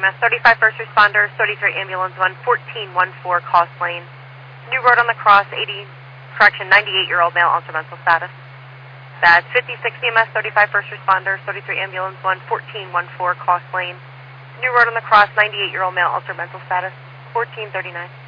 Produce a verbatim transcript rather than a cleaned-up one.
M S thirty-five first responders, thirty-three ambulance one, fourteen fourteen Cost Lane. New road on the cross, eighty, correction, ninety-eight-year-old male, ultra mental status. That's fifty-six E M S thirty-five first responders, thirty-three ambulance one, fourteen fourteen Cost Lane. New road on the cross, ninety-eight-year-old male, ultra mental status, fourteen thirty-nine.